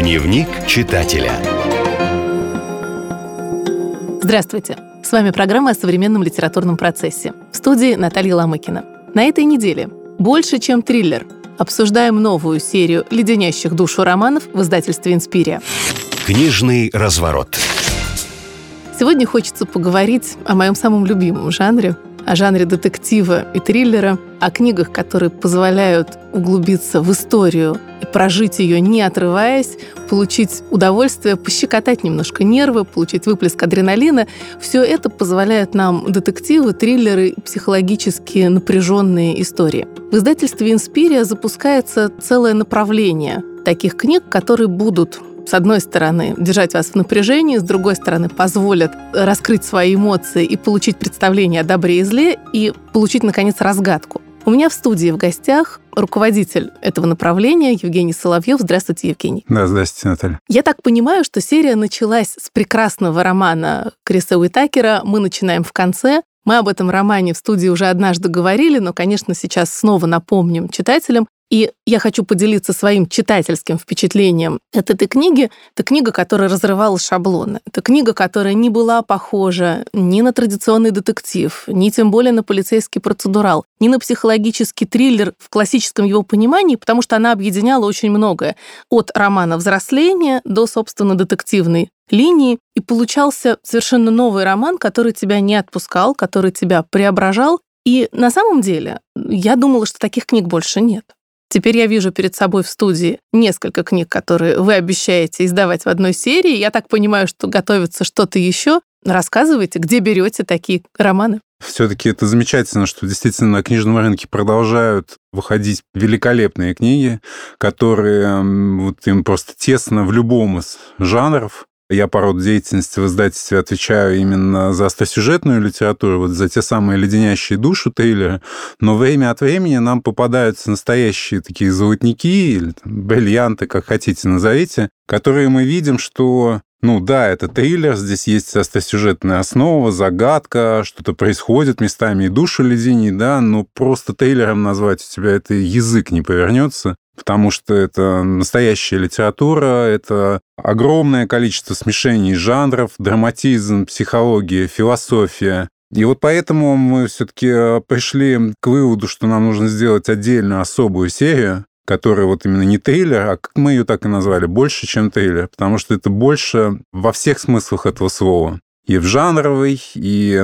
Дневник читателя. Здравствуйте! С вами программа о современном литературном процессе. В студии Наталья Ломыкина. На этой неделе «Больше, чем триллер». Обсуждаем новую серию леденящих душу романов в издательстве «Инспирия». Книжный разворот. Сегодня хочется поговорить о моем самом любимом жанре, о жанре детектива и триллера, о книгах, которые позволяют углубиться в историю и прожить ее, не отрываясь, получить удовольствие, пощекотать немножко нервы, получить выплеск адреналина. Все это позволяет нам детективы, триллеры, психологически напряженные истории. В издательстве «Инспирия» запускается целое направление таких книг, которые будут, с одной стороны, держать вас в напряжении, с другой стороны, позволят раскрыть свои эмоции и получить представление о добре и зле, и получить, наконец, разгадку. У меня в студии в гостях руководитель этого направления Евгений Соловьев. Здравствуйте, Евгений. Да, здравствуйте, Наталья. Я так понимаю, что серия началась с прекрасного романа Криса Уитакера «Мы начинаем в конце». Мы об этом романе в студии уже однажды говорили, но, конечно, сейчас снова напомним читателям. И я хочу поделиться своим читательским впечатлением от этой книги. Это книга, которая разрывала шаблоны. Это книга, которая не была похожа ни на традиционный детектив, ни тем более на полицейский процедурал, ни на психологический триллер в классическом его понимании, потому что она объединяла очень многое. От романа взросления до, собственно, детективной линии. И получался совершенно новый роман, который тебя не отпускал, который тебя преображал. И на самом деле я думала, что таких книг больше нет. Теперь я вижу перед собой в студии несколько книг, которые вы обещаете издавать в одной серии. Я так понимаю, что готовится что-то еще. Рассказывайте, где берете такие романы? Все-таки это замечательно, что действительно на книжном рынке продолжают выходить великолепные книги, которые им просто тесно в любом из жанров. Я по роду деятельности в издательстве отвечаю именно за остросюжетную литературу, за те самые леденящие душу триллеры, но время от времени нам попадаются настоящие такие золотники или бриллианты, как хотите назовите, которые мы видим, что это триллер, здесь есть остросюжетная основа, загадка, что-то происходит, местами и душу леденит, но просто триллером назвать у тебя это язык не повернется, потому что это настоящая литература, это огромное количество смешений жанров, драматизм, психология, философия. И вот поэтому мы все-таки пришли к выводу, что нам нужно сделать отдельную особую серию, которая вот именно не триллер, а как мы ее так и назвали, больше, чем триллер, потому что это больше во всех смыслах этого слова. И в жанровой, и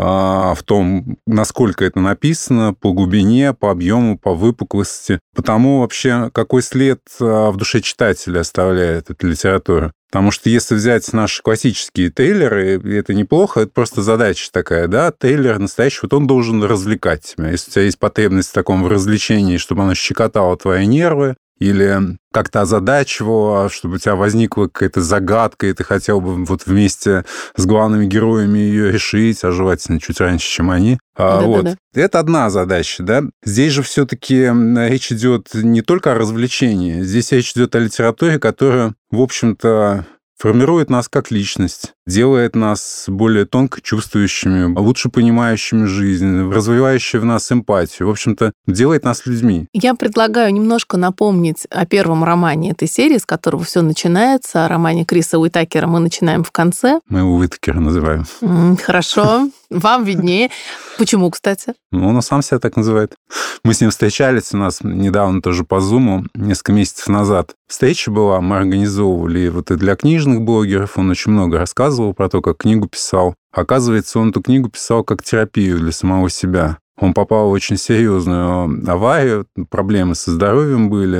в том, насколько это написано, по глубине, по объему, по выпуклости, потому вообще, какой след в душе читателя оставляет эта литература. Потому что если взять наши классические триллеры, и это неплохо, это просто задача такая, триллер настоящий, вот он должен развлекать тебя. Если у тебя есть потребность в таком развлечении, чтобы оно щекотало твои нервы, или как-то озадачивало, чтобы у тебя возникла какая-то загадка, и ты хотел бы вот вместе с главными героями ее решить, а желательно чуть раньше, чем они. Это одна задача, Здесь же все-таки речь идет не только о развлечении, здесь речь идет о литературе, которая, в общем-то, формирует нас как личность, делает нас более тонко чувствующими, лучше понимающими жизнь, развивающими в нас эмпатию. В общем-то, делает нас людьми. Я предлагаю немножко напомнить о первом романе этой серии, с которого все начинается, о романе Криса Уитакера «Мы начинаем в конце». Мы его Уитакера называем. Хорошо, вам виднее. Почему, кстати? Он сам себя так называет. Мы с ним встречались у нас недавно тоже по Зуму, несколько месяцев назад. Встреча была, мы организовывали вот и для книжных блогеров, он очень много рассказывал про то, как книгу писал. Оказывается, он эту книгу писал как терапию для самого себя. Он попал в очень серьезную аварию, проблемы со здоровьем были,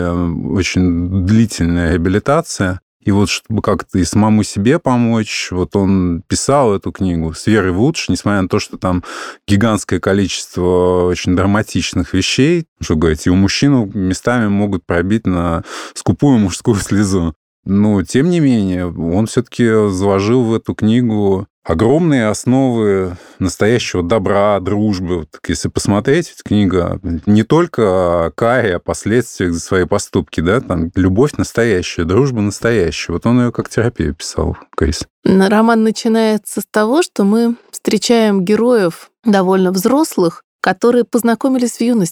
очень длительная реабилитация. И вот чтобы как-то и самому себе помочь, вот он писал эту книгу с верой в лучшее, несмотря на то, что там гигантское количество очень драматичных вещей. Что говорить, и у мужчину местами могут пробить на скупую мужскую слезу. Но, тем не менее, он все-таки заложил в эту книгу огромные основы настоящего добра, дружбы. Вот, если посмотреть, книга не только о каре, о последствиях за свои поступки, там любовь настоящая, дружба настоящая. Вот он ее как терапию писал, Крис. Роман начинается с того, что мы встречаем героев довольно взрослых, которые познакомились в юности.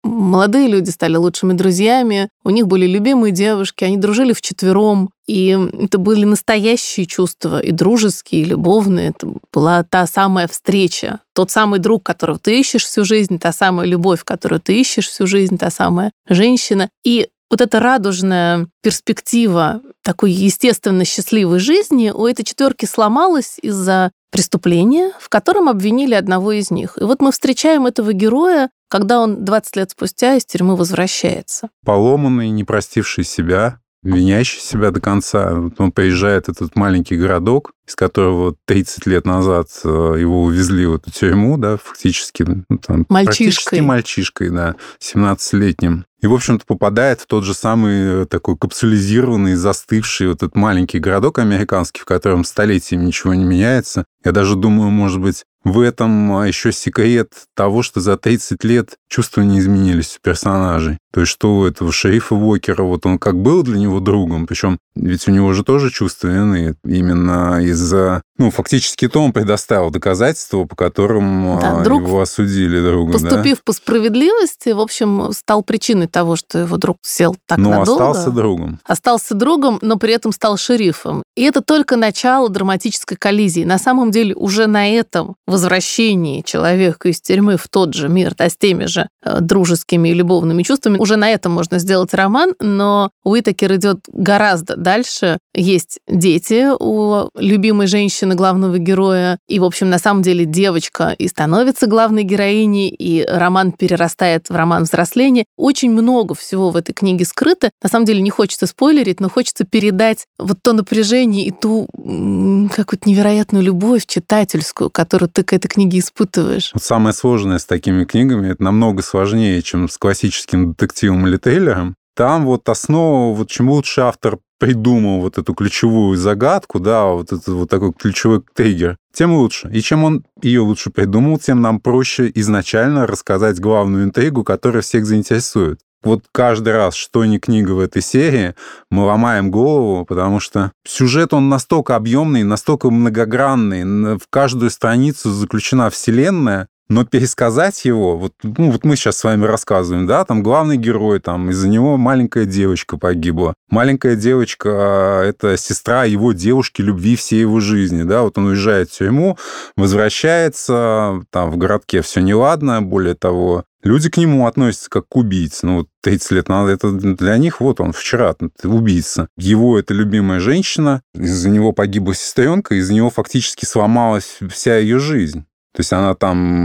молодые люди стали лучшими друзьями, у них были любимые девушки, они дружили вчетвером, и это были настоящие чувства, и дружеские, и любовные. Это была та самая встреча, тот самый друг, которого ты ищешь всю жизнь, та самая любовь, которую ты ищешь всю жизнь, та самая женщина. И вот эта радужная перспектива такой естественно счастливой жизни у этой четверки сломалась из-за преступления, в котором обвинили одного из них. И вот мы встречаем этого героя, когда он 20 лет спустя из тюрьмы возвращается. Поломанный, не простивший себя, винящий себя до конца. Он приезжает в этот маленький городок, из которого 30 лет назад его увезли в эту тюрьму, да, фактически. Там, практически мальчишкой, да, 17-летним. И, в общем-то, попадает в тот же самый такой капсулизированный, застывший вот этот маленький городок американский, в котором столетиями ничего не меняется. Я даже думаю, может быть, в этом еще секрет того, что за 30 лет чувства не изменились у персонажей. То есть, что у этого шерифа Уокера, вот он как был для него другом, причем ведь у него же тоже чувство вины именно из-за... фактически он предоставил доказательства, по которым его осудили друга. Поступив по справедливости, в общем, стал причиной того, что его друг сел так надолго. Но остался другом. Остался другом, но при этом стал шерифом. И это только начало драматической коллизии. На самом деле уже на этом возвращении человека из тюрьмы в тот же мир, да, с теми же дружескими и любовными чувствами, уже на этом можно сделать роман, но Уитакер идет гораздо дальше. Есть дети у любимой женщины, главного героя, и, в общем, на самом деле девочка и становится главной героиней, и роман перерастает в роман взросления. Очень много всего в этой книге скрыто. На самом деле не хочется спойлерить, но хочется передать вот то напряжение и ту какую-то невероятную любовь читательскую, которую ты к этой книге испытываешь. Вот самое сложное с такими книгами, это намного сложнее, чем с классическим детективом или триллером. Там вот основа, вот чем лучше автор придумал вот эту ключевую загадку, да, вот этот вот такой ключевой триггер, тем лучше. И чем он ее лучше придумал, тем нам проще изначально рассказать главную интригу, которая всех заинтересует. Вот каждый раз, что ни книга в этой серии, мы ломаем голову, потому что сюжет, он настолько объемный, настолько многогранный, в каждую страницу заключена вселенная, но пересказать его, вот мы сейчас с вами рассказываем, да, там главный герой, там из-за него маленькая девочка погибла. Маленькая девочка – это сестра его девушки, любви всей его жизни, да, вот он уезжает в тюрьму, возвращается, там в городке все неладно, более того, люди к нему относятся как к убийце. 30 лет назад это для них, вот он вчера, убийца. Его это любимая женщина, из-за него погибла сестренка, из-за него фактически сломалась вся ее жизнь. То есть она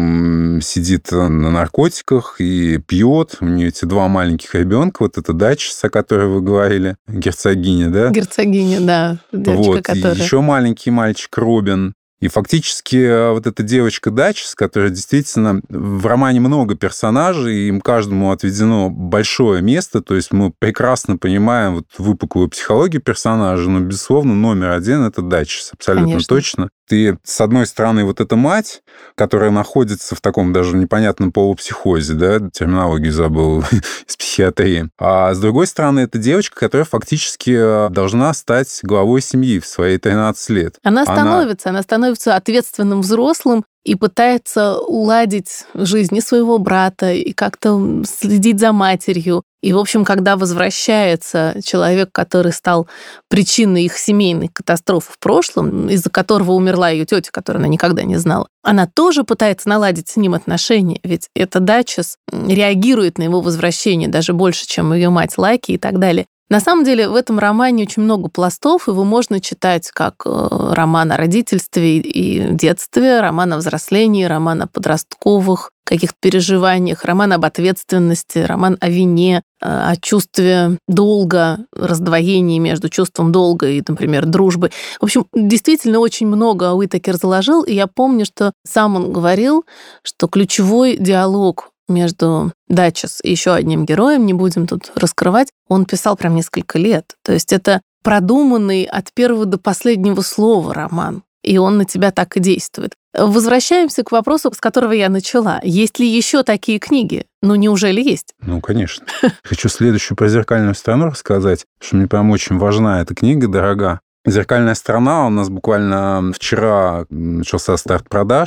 там сидит на наркотиках и пьет. У нее эти 2 маленьких ребенка. Вот это Дачес, о которой вы говорили, герцогиня, да? Герцогиня, да. Вот. Которая... И еще маленький мальчик Робин. И фактически вот эта девочка Дачес, которая действительно... В романе много персонажей, им каждому отведено большое место, то есть мы прекрасно понимаем вот выпуклую психологию персонажа, но, безусловно, номер 1 – это Дачес, абсолютно Конечно. Точно. Ты, с одной стороны, вот эта мать, которая находится в таком даже непонятном полупсихозе, да, терминологию забыл, из психиатрии, а с другой стороны, это девочка, которая фактически должна стать главой семьи в свои 13 лет. Она становится ответственным взрослым и пытается уладить жизнь и своего брата, и как-то следить за матерью. И, в общем, когда возвращается человек, который стал причиной их семейной катастрофы в прошлом, из-за которого умерла ее тетя, которую она никогда не знала, она тоже пытается наладить с ним отношения, ведь эта Дачес реагирует на его возвращение даже больше, чем ее мать Лаки и так далее. На самом деле в этом романе очень много пластов, его можно читать как роман о родительстве и детстве, роман о взрослении, роман о подростковых каких-то переживаниях, роман об ответственности, роман о вине, о чувстве долга, раздвоении между чувством долга и, например, дружбы. В общем, действительно очень много Уитакер заложил, и я помню, что сам он говорил, что ключевой диалог между Дачес и еще одним героем, не будем тут раскрывать, он писал прям несколько лет. То есть это продуманный от первого до последнего слова роман, и он на тебя так и действует. Возвращаемся к вопросу, с которого я начала. Есть ли еще такие книги? Неужели есть? Конечно. Хочу следующую про «Зеркальную страну» рассказать, что мне прям очень важна эта книга, дорога. «Зеркальная страна» у нас буквально вчера начался старт продаж.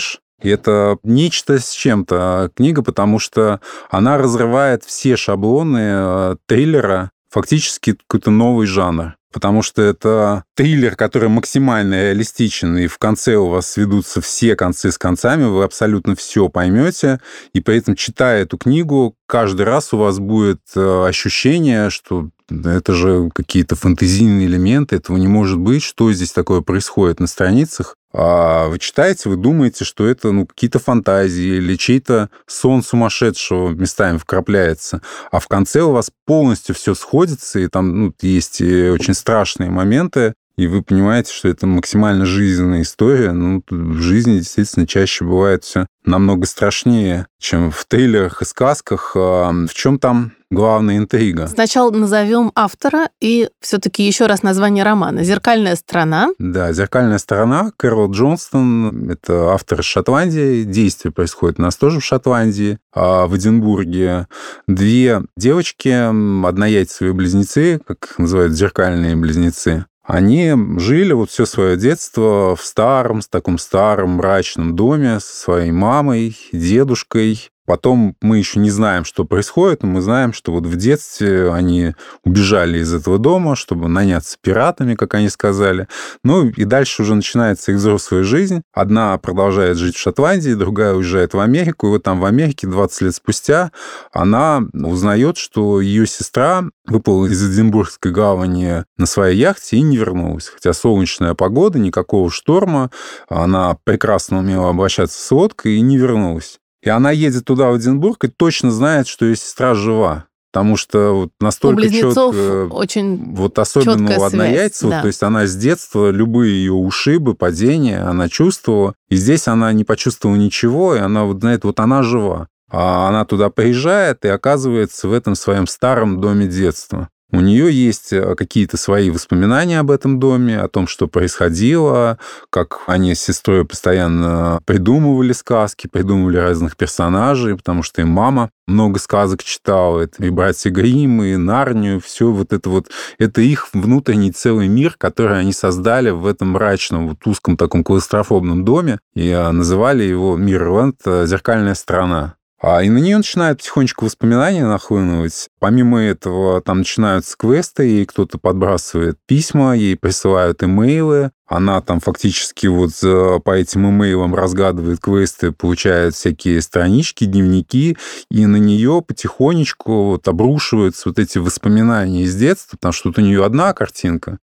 И это нечто с чем-то книга, потому что она разрывает все шаблоны триллера, фактически какой-то новый жанр. Потому что это триллер, который максимально реалистичен, и в конце у вас сведутся все концы с концами, вы абсолютно все поймете, и при этом, читая эту книгу, каждый раз у вас будет ощущение, что это же какие-то фэнтезийные элементы, этого не может быть, что здесь такое происходит на страницах. А вы читаете, вы думаете, что это какие-то фантазии или чей-то сон сумасшедшего местами вкрапляется. А в конце у вас полностью все сходится, и там есть и очень страшные моменты, и вы понимаете, что это максимально жизненная история. В жизни действительно чаще бывает все намного страшнее, чем в триллерах и сказках. В чем там главная интрига? Сначала назовем автора и все-таки еще раз название романа. «Зеркальная страна». Да, «Зеркальная страна». Кэрол Джонстон. Это автор из Шотландии. Действие происходит у нас тоже в Шотландии, в Эдинбурге. Две девочки, однояйцевые близнецы, как их называют, зеркальные близнецы. Они жили все свое детство в таком старом мрачном доме со своей мамой, дедушкой. Потом мы еще не знаем, что происходит, но мы знаем, что в детстве они убежали из этого дома, чтобы наняться пиратами, как они сказали. И дальше уже начинается их взрослая жизнь. Одна продолжает жить в Шотландии, другая уезжает в Америку. И там в Америке 20 лет спустя она узнает, что ее сестра выплыла из Эдинбургской гавани на своей яхте и не вернулась. Хотя солнечная погода, никакого шторма, она прекрасно умела обращаться с лодкой и не вернулась. И она едет туда, в Эдинбург, и точно знает, что ее сестра жива. Потому что настолько четко, очень особенно у однояйцев, да. То есть она с детства любые ее ушибы, падения, она чувствовала. И здесь она не почувствовала ничего, и она знает, она жива. А она туда приезжает и оказывается в этом своем старом доме детства. У нее есть какие-то свои воспоминания об этом доме, о том, что происходило, как они с сестрой постоянно придумывали сказки, придумывали разных персонажей, потому что им мама много сказок читала, и братья Гримм, и Нарнию, все это их внутренний целый мир, который они создали в этом мрачном, узком таком клаустрофобном доме, и называли его Мирленд «Зеркальная страна». И на нее начинают потихонечку воспоминания нахлынывать. Помимо этого, там начинаются квесты, ей кто-то подбрасывает письма, ей присылают имейлы. Она там фактически по этим имейлам разгадывает квесты, получает всякие странички, дневники, и на нее потихонечку обрушиваются эти воспоминания из детства, потому что тут у нее одна картинка,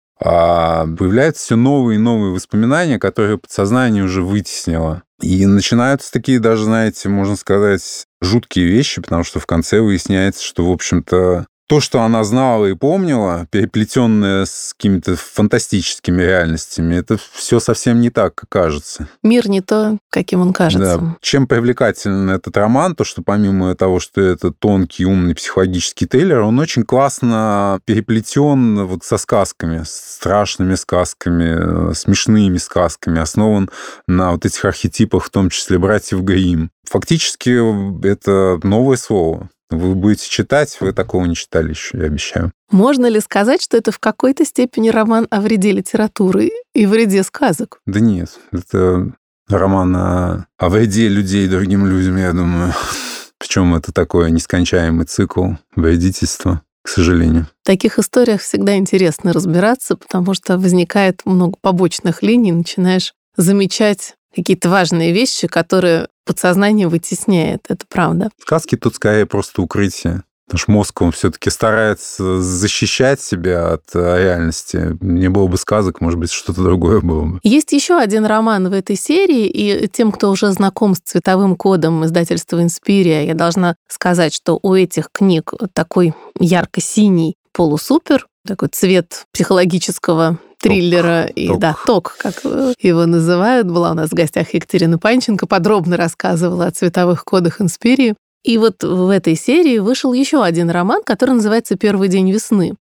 а появляются все новые и новые воспоминания, которые подсознание уже вытеснило. И начинаются такие даже, знаете, можно сказать, жуткие вещи, потому что в конце выясняется, что, в общем-то, то, что она знала и помнила, переплетенное с какими-то фантастическими реальностями, это все совсем не так, как кажется. Мир не то, каким он кажется. Да. Чем привлекателен этот роман, то, что помимо того, что это тонкий, умный психологический триллер, он очень классно переплетен со сказками, страшными сказками, смешными сказками, основан на этих архетипах, в том числе братьев Гримм. Фактически это новое слово. Вы будете читать, вы такого не читали еще, я обещаю. Можно ли сказать, что это в какой-то степени роман о вреде литературы и вреде сказок? Да нет, это роман о вреде людей другим людям, я думаю. Причем это такой нескончаемый цикл вредительства, к сожалению. В таких историях всегда интересно разбираться, потому что возникает много побочных линий, начинаешь замечать какие-то важные вещи, которые подсознание вытесняет. Это правда. Сказки тут скорее просто укрытие. Потому что мозг, он все-таки старается защищать себя от реальности. Не было бы сказок, может быть, что-то другое было бы. Есть еще один роман в этой серии, и тем, кто уже знаком с цветовым кодом издательства «Инспирия», я должна сказать, что у этих книг такой ярко-синий полусупер, такой цвет психологического триллера. Ток, как его называют. Была у нас в гостях Екатерина Панченко, подробно рассказывала о цветовых кодах «Инспирии». И в этой серии вышел еще один роман, который называется «Первый день весны».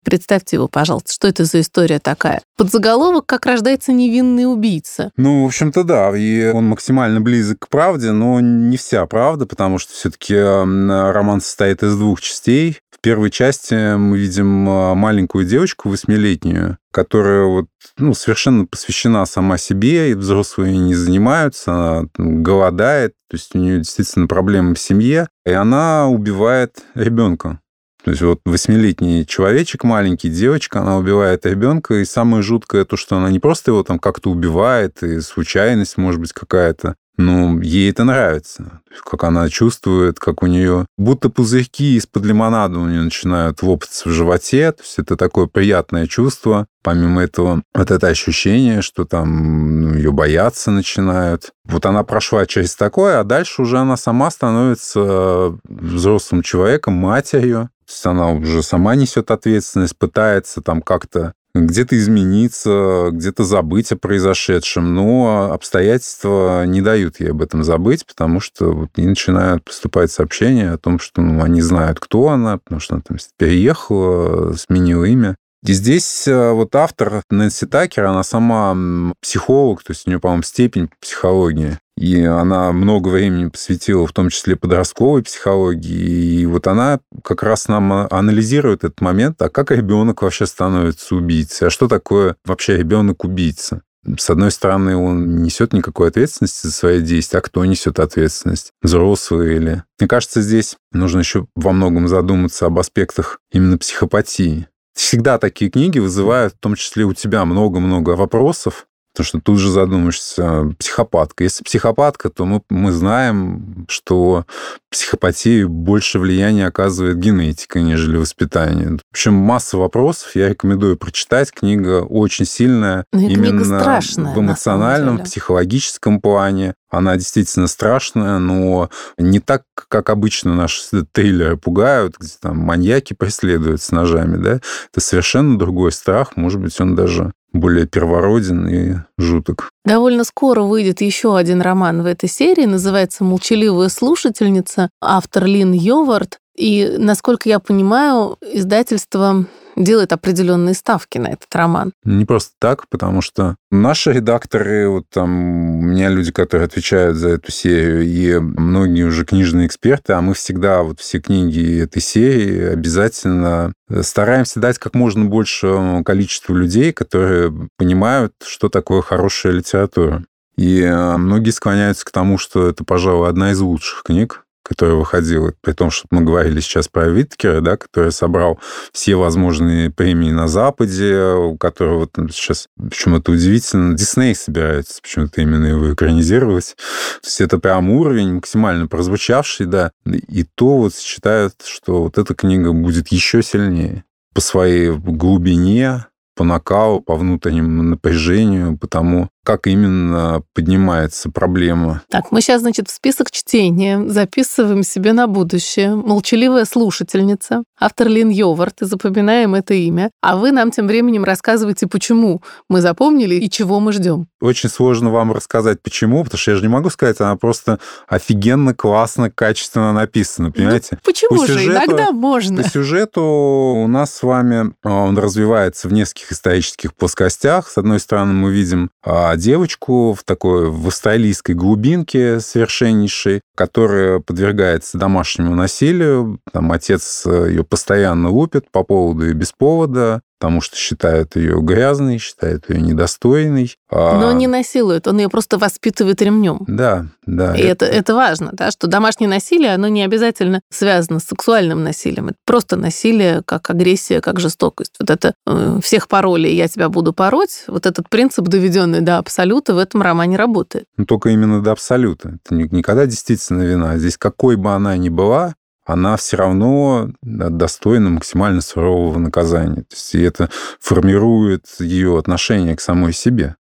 Представьте его, пожалуйста, что это за история такая? Подзаголовок «Как рождается невинный убийца». Ну, в общем-то, да, и он максимально близок к правде, но не вся правда, потому что все-таки роман состоит из 2 частей. В первой части мы видим маленькую девочку, 8-летнюю, которая совершенно посвящена сама себе, и взрослые не занимаются, она голодает, то есть у нее действительно проблемы в семье, и она убивает ребенка. То есть 8-летний человечек, маленький, девочка, она убивает ребенка, и самое жуткое то, что она не просто его там как-то убивает, и случайность, может быть, какая-то, но ей это нравится. То есть, как она чувствует, как у нее будто пузырьки из-под лимонада у нее начинают лопаться в животе. То есть это такое приятное чувство. Помимо этого, это ощущение, что там ее бояться начинают. Она прошла через такое, а дальше уже она сама становится взрослым человеком, матерью. То есть она уже сама несет ответственность, пытается там как-то где-то измениться, где-то забыть о произошедшем, но обстоятельства не дают ей об этом забыть, потому что ей начинают поступать сообщения о том, что они знают, кто она, потому что она там переехала, сменила имя. И здесь автор Нэнси Такер, она сама психолог, то есть у нее, по-моему, степень по психологии. И она много времени посвятила, в том числе подростковой психологии. И она как раз нам анализирует этот момент, а как ребенок вообще становится убийцей? А что такое вообще ребенок-убийца? С одной стороны, он не несет никакой ответственности за свои действия, а кто несет ответственность? Взрослые или... Мне кажется, здесь нужно еще во многом задуматься об аспектах именно психопатии. Всегда такие книги вызывают, в том числе у тебя, много-много вопросов, потому что тут же задумаешься, психопатка. Если психопатка, то мы знаем, что психопатии больше влияния оказывает генетика, нежели воспитание. В общем, масса вопросов. Я рекомендую прочитать. Книга очень сильная. Именно страшная, в эмоциональном, психологическом плане. Она действительно страшная, но не так, как обычно наши триллеры пугают, где там маньяки преследуют с ножами. Да? Это совершенно другой страх. Может быть, он даже более первороден и жуток. Довольно скоро выйдет еще один роман в этой серии, называется «Молчаливая слушательница», автор Лин Йовард. И, насколько я понимаю, издательство делает определенные ставки на этот роман. Не просто так, потому что наши редакторы, у меня люди, которые отвечают за эту серию, и многие уже книжные эксперты, а мы всегда все книги этой серии обязательно стараемся дать как можно большему количеству людей, которые понимают, что такое хорошая литература. И многие склоняются к тому, что это, пожалуй, одна из лучших книг, которая выходила, при том, что мы говорили сейчас про Виткера, да, который собрал все возможные премии на Западе, у которого сейчас, причем это удивительно, Дисней собирается почему-то именно его экранизировать. То есть это прям уровень максимально прозвучавший, да, и то считают, что эта книга будет еще сильнее по своей глубине, по накалу, по внутреннему напряжению, по тому, как именно поднимается проблема. Так, мы сейчас, в список чтения записываем себе на будущее. «Молчаливая слушательница», автор Лин Йовард, и запоминаем это имя. А вы нам тем временем рассказываете, почему мы запомнили и чего мы ждем. Очень сложно вам рассказать, почему, потому что я же не могу сказать, она просто офигенно, классно, качественно написана, понимаете? Почему же? Иногда можно. По сюжету у нас с вами он развивается в нескольких исторических плоскостях. С одной стороны, мы видим девочку в австралийской глубинке совершеннейшей, которая подвергается домашнему насилию. Отец ее постоянно лупит по поводу и без повода, потому что считает ее грязной, считает ее недостойной. Но не насилует, он ее просто воспитывает ремнем. Да. И это важно, да, что домашнее насилие, оно не обязательно связано с сексуальным насилием. Это просто насилие, как агрессия, как жестокость. Это всех пороли, я тебя буду пороть. Этот принцип, доведенный до абсолюта, в этом романе работает. Но только именно до абсолюта. Это никогда действительно вина. Здесь какой бы она ни была, она все равно достойна максимально сурового наказания. То есть, и это формирует ее отношение к самой себе.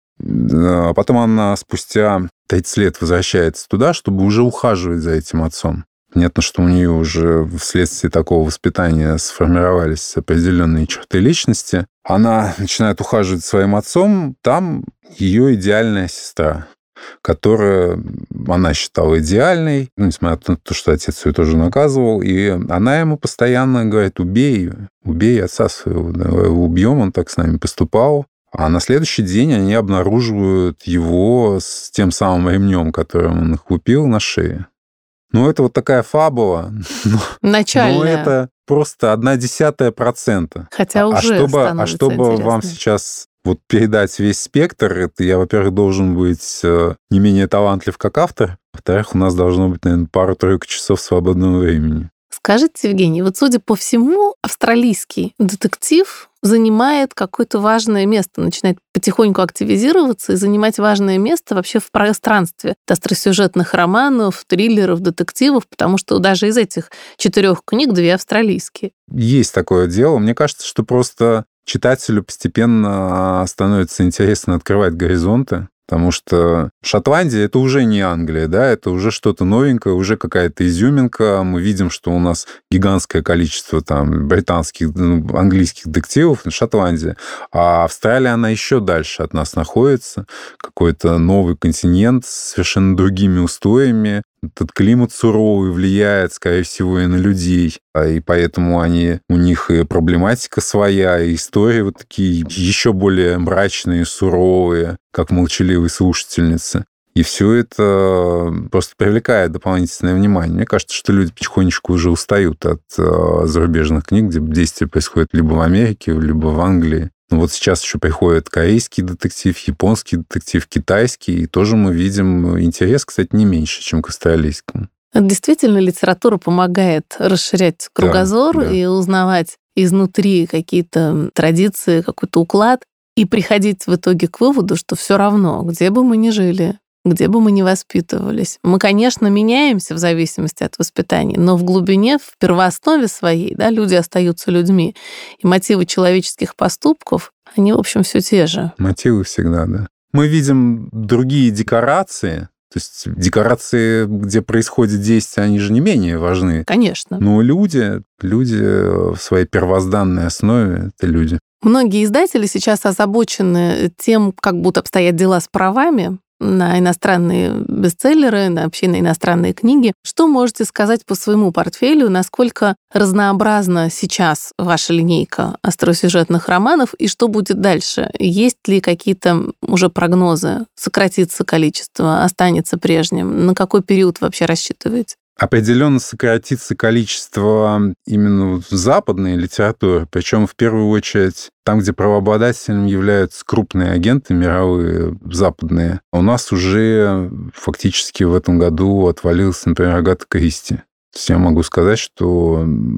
А потом она спустя 30 лет возвращается туда, чтобы уже ухаживать за этим отцом. Понятно, что у нее уже вследствие такого воспитания сформировались определенные черты личности. Она начинает ухаживать за своим отцом, там ее идеальная сестра. которую она считала идеальной, несмотря на то, что отец ее тоже наказывал, и она ему постоянно говорит: убей отца своего, давай его убьем, он так с нами поступал. А на следующий день они обнаруживают его с тем самым ремнем, которым он их купил, на шее. Это вот такая фабула. Начальная. Но это просто 0,1%. Хотя уже становится чтобы интересно. Вам сейчас передать весь спектр, это я, во-первых, должен быть не менее талантлив, как автор. Во-вторых, у нас должно быть, наверное, пару-тройку часов свободного времени. Скажите, Евгений, судя по всему, австралийский детектив занимает какое-то важное место, начинает потихоньку активизироваться и занимать важное место вообще в пространстве остросюжетных романов, триллеров, детективов, потому что даже из этих 4 книг 2 австралийские. Есть такое дело. Мне кажется, что просто читателю постепенно становится интересно открывать горизонты, потому что Шотландия — это уже не Англия, да, это уже что-то новенькое, уже какая-то изюминка. Мы видим, что у нас гигантское количество британских, английских детективов, Шотландия, а Австралия, она еще дальше от нас находится, какой-то новый континент с совершенно другими устоями. Этот климат суровый влияет, скорее всего, и на людей, и поэтому у них и проблематика своя, и истории такие еще более мрачные, суровые, как молчаливые слушательницы. И все это просто привлекает дополнительное внимание. Мне кажется, что люди потихонечку уже устают от зарубежных книг, где действие происходит либо в Америке, либо в Англии. Сейчас еще приходит корейский детектив, японский детектив, китайский, и тоже мы видим интерес, кстати, не меньше, чем к австралийскому. Действительно, литература помогает расширять кругозор и узнавать изнутри какие-то традиции, какой-то уклад, и приходить в итоге к выводу, что все равно, где бы мы ни жили, где бы мы ни воспитывались. Мы, конечно, меняемся в зависимости от воспитания, но в глубине, в первооснове своей, люди остаются людьми. И мотивы человеческих поступков, они, в общем, все те же. Мотивы всегда, да. Мы видим другие декорации. То есть декорации, где происходит действие, они же не менее важны. Конечно. Но люди в своей первозданной основе — это люди. Многие издатели сейчас озабочены тем, как будут обстоять дела с правами на иностранные бестселлеры, вообще на иностранные книги. Что можете сказать по своему портфелю, насколько разнообразна сейчас ваша линейка остросюжетных романов и что будет дальше? Есть ли какие-то уже прогнозы? Сократится количество, останется прежним? На какой период вообще рассчитываете? Определенно сократится количество именно западной литературы, причем в первую очередь там, где правообладателем являются крупные агенты мировые, западные. У нас уже фактически в этом году отвалилась, например, Агата Кристи. То есть я могу сказать, что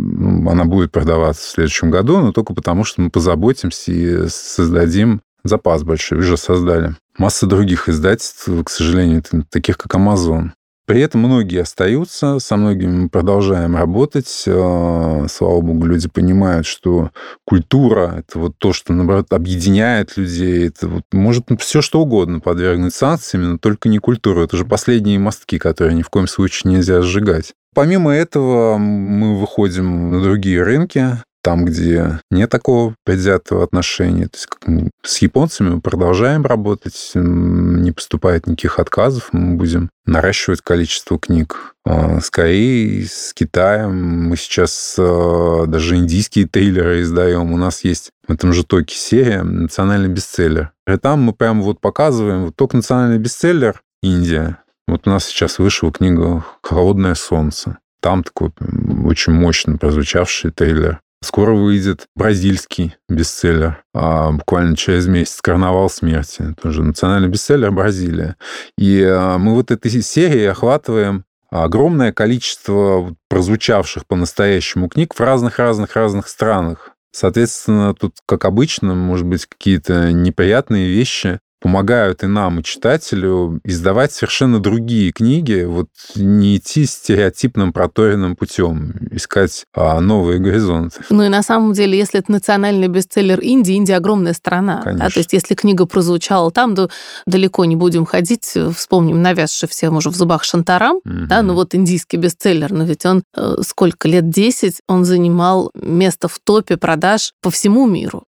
она будет продаваться в следующем году, но только потому, что мы позаботимся и создадим запас большой, уже создали. Масса других издательств, к сожалению, таких как Amazon. При этом многие остаются, со многими мы продолжаем работать. Слава богу, люди понимают, что культура — это то, что, наоборот, объединяет людей. Это может все что угодно подвергнуть санкциям, но только не культуру. Это же последние мостки, которые ни в коем случае нельзя сжигать. Помимо этого, мы выходим на другие рынки, там, где нет такого предвзятого отношения. То есть с японцами мы продолжаем работать, не поступает никаких отказов, мы будем наращивать количество книг. С Кореей, с Китаем мы сейчас даже индийские триллеры издаем. У нас есть в этом же токе серия «Национальный бестселлер». И там мы прям показываем только национальный бестселлер Индия. У нас сейчас вышла книга «Холодное солнце». Там такой очень мощно прозвучавший триллер. Скоро выйдет бразильский бестселлер, буквально через месяц «Карнавал смерти», тоже национальный бестселлер Бразилия. И мы этой серией охватываем огромное количество прозвучавших по-настоящему книг в разных странах. Соответственно, тут, как обычно, может быть, какие-то неприятные вещи помогают и нам, и читателю издавать совершенно другие книги, не идти стереотипным проторенным путем, искать новые горизонты. И на самом деле, если это национальный бестселлер Индии, Индия огромная страна. Да? То есть если книга прозвучала там, то далеко не будем ходить, вспомним навязший всем уже в зубах Шантарам, да? Индийский бестселлер, но ведь он сколько лет, 10, он занимал место в топе продаж по всему миру.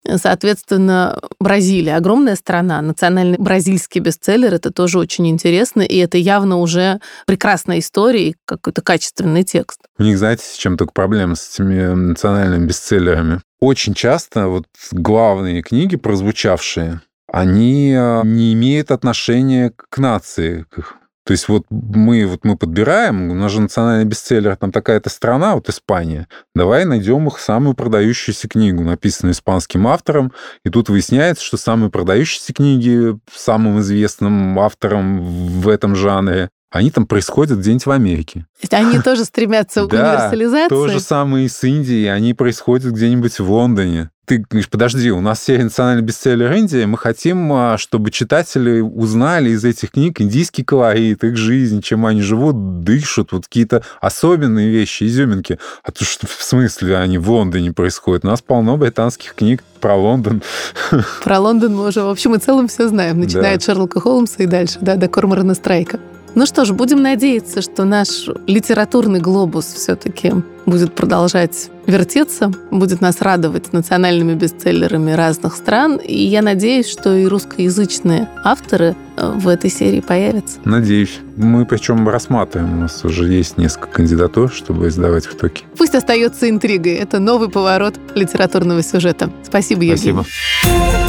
Соответственно, Бразилия, огромная страна, национальный бразильский бестселлер, это тоже очень интересно, и это явно уже прекрасная история и какой-то качественный текст. У них, знаете, с чем только проблема с этими национальными бестселлерами? Очень часто вот главные книги, прозвучавшие, они не имеют отношения к нации. То есть вот мы подбираем, у нас же национальный бестселлер, там такая-то страна, вот Испания, давай найдем их самую продающуюся книгу, написанную испанским автором, и тут выясняется, что самые продающиеся книги самым известным автором в этом жанре, они там происходят где-нибудь в Америке. То есть они тоже стремятся к универсализации? То же самое и с Индией, они происходят где-нибудь в Лондоне. Ты говоришь, подожди, у нас серия национальный бестселлер Индия, мы хотим, чтобы читатели узнали из этих книг индийский колорит, их жизнь, чем они живут, дышат, вот какие-то особенные вещи, изюминки. А то что в смысле они в Лондоне происходят? У нас полно британских книг про Лондон. Про Лондон мы уже в общем и целом все знаем, начиная от Шерлока Холмса и дальше, до Корморана Страйка. Ну что ж, будем надеяться, что наш литературный глобус все-таки будет продолжать вертеться, будет нас радовать национальными бестселлерами разных стран. И я надеюсь, что и русскоязычные авторы в этой серии появятся. Надеюсь. Мы причем рассматриваем. У нас уже есть несколько кандидатур, чтобы издавать в итоге. Пусть остается интригой. Это новый поворот литературного сюжета. Спасибо, Евгений. Спасибо.